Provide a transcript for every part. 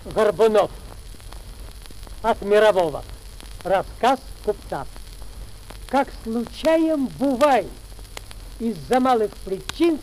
Горбунов. От мирового. Рассказ купца. Как случаем бывает, из-за малых причин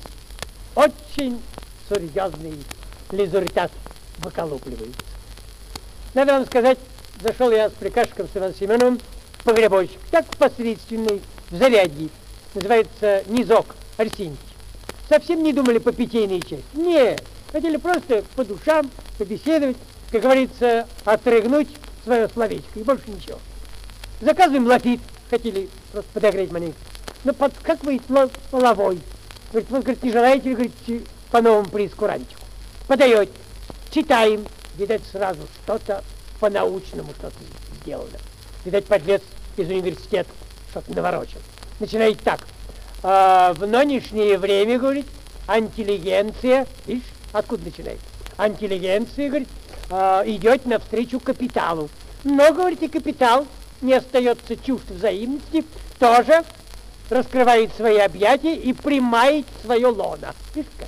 очень серьезный результат выколупливается. Надо вам сказать, зашел я с приказчиком с Иваном Семеновым в погребочек, так посредственный, в зарядье, называется Низок Арсеньевич. Совсем не думали по питейной части. Нет, хотели просто по душам побеседовать, как говорится, отрыгнуть свое словечко, и больше ничего. Заказываем лафит, хотели просто подогреть маленько. Но подскакивает половой. Говорит, вы, говорит, не желаете ли, говорит, по новому прейскурантику? Подаете. Читаем. Видать, сразу что-то по-научному что-то сделано. Видать, подлец из университета что-то наворочил. Начинает так. В нынешнее время, говорит, интеллигенция, видишь, откуда начинает? Интеллигенция, говорит, идет навстречу капиталу. Но, говорите, капитал не остается чувств взаимности, тоже раскрывает свои объятия и примает свое лоно. Видишь как?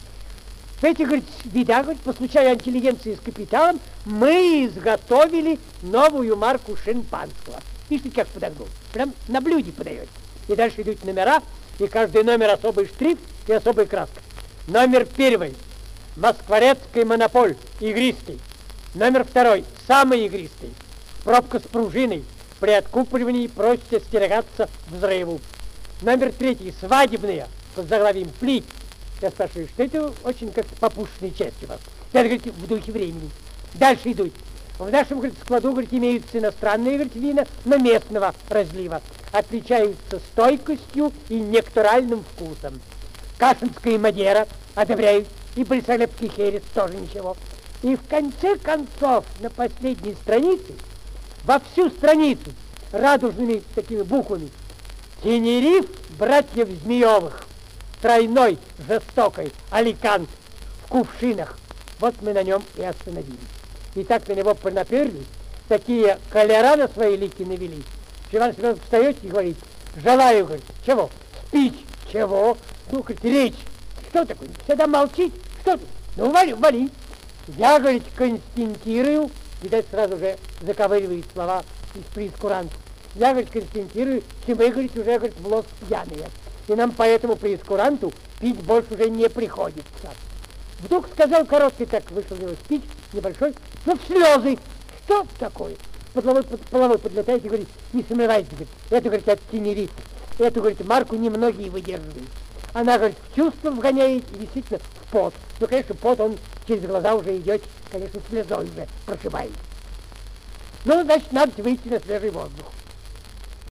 В этих, говорит, видах, говорит, по случаю интеллигенции с капиталом, мы изготовили новую марку шампанского. Видите, как подогнул? Прям на блюде подаете. И дальше идут номера, и каждый номер особый штрих и особая краска. Номер первый. Москворецкий монополь, игристый. Номер второй, самый игристый. Пробка с пружиной. При откупоривании просит остерегаться взрыву. Номер третий, свадебные, под заглавием плить. Я спрашиваю, что это очень как-то попушенные части у вас. Это, говорите, в духе времени. Дальше идут. В нашем, говорит, складу, говорит, имеются иностранные, говорит, вина, но местного разлива. Отличаются стойкостью и нектуральным вкусом. Кашинская Мадера одобряют, и Борисоглебский херес тоже ничего. И в конце концов, на последней странице, во всю страницу, радужными такими буквами, Тенериф братьев Змеевых, тройной, жестокой, Аликант, в кувшинах. Вот мы на нем и остановились. И так на него понаперлись, такие колера на свои лики навели. Иван Семенович встает и говорит, желаю, говорит, чего? Спич, чего? Ну, говорит, речь. Что такое? Всегда молчит. Что ты? Ну, вали. Я, говорит, констатирую, видать, сразу же заковыривает слова из прейскуранта. Я, говорит, констатирую, что мы, говорит, уже, говорит, в лос пьяные. И нам по этому прейскуранту пить больше уже не приходится. Вдруг сказал короткий, так вышел у него спич, небольшой, но в слезы. Что такое? Половой подлетает и говорит, не сомневайтесь, говорит, это, говорит, от Тенерифа. Эту, говорит, марку немногие выдерживают. Она, говорит, в чувство вгоняет и действительно в пот. Ну, конечно, пот, он через глаза уже идет, конечно, слезой уже прошибает. Ну, значит, надо выйти на свежий воздух.